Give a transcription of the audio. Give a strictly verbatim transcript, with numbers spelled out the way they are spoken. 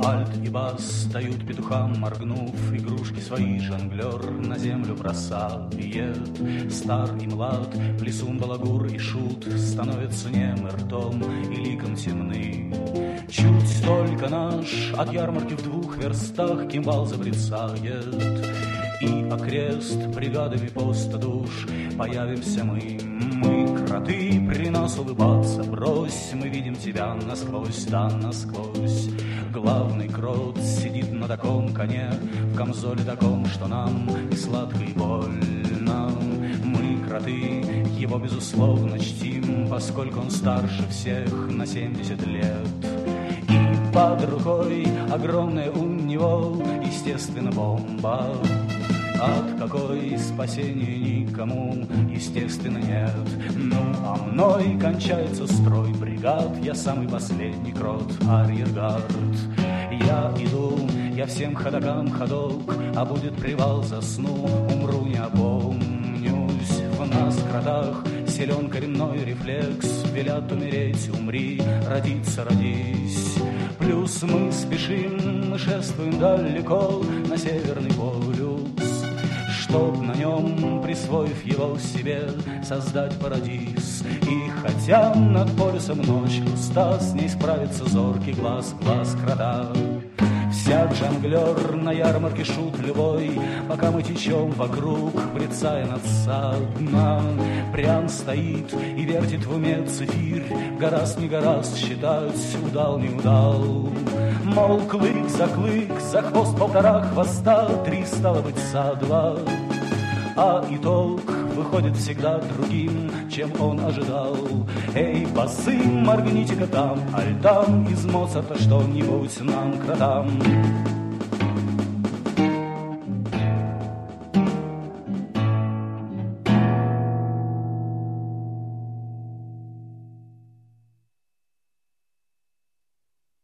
альт и бас дают петухам, моргнув, игрушки свои жонглер на землю бросает. Стар и млад, плесун, балагур и шут становятся немы ртом и ликом темны. Чуть только наш от ярмарки в двух верстах кимвал забрецает, и окрест бригадами поста душ появимся мы. Мы кроты, при нас улыбаться брось, мы видим тебя насквозь, да насквозь. Главный крот сидит на таком коне, в камзоле таком, что нам и сладко, и больно. Мы кроты, его безусловно чтим, поскольку он старше всех на семьдесят лет. И под рукой огромная у него, естественно, бомба, от какой спасения никому, естественно, нет. Ну, а мной кончается строй бригад, я самый последний крот, арьергард. Я иду, я всем ходокам ходок, а будет привал, засну, умру, не опомнюсь. В нас, кротах, силен коренной рефлекс, велят умереть, умри, родиться, родись. Плюс мы спешим, мы шествуем далеко на Северный полюс, чтоб на нем, присвоив его себе, создать парадиз. И хотя над полюсом ночь густа, с ней справится зоркий глаз, глаз крота. Всяк жонглер на ярмарке шут любой, пока мы течем вокруг, брецая надсадно. Прям стоит и вертит в уме цифирь, гораст не гораст считать, удал не удал. Мол, клык за клык, за хвост полтора хвоста, три стало быть со два. А итог выходит всегда другим, чем он ожидал. Эй, басы, моргните-ка там, альтам из Моцарта что-нибудь нам, кротам.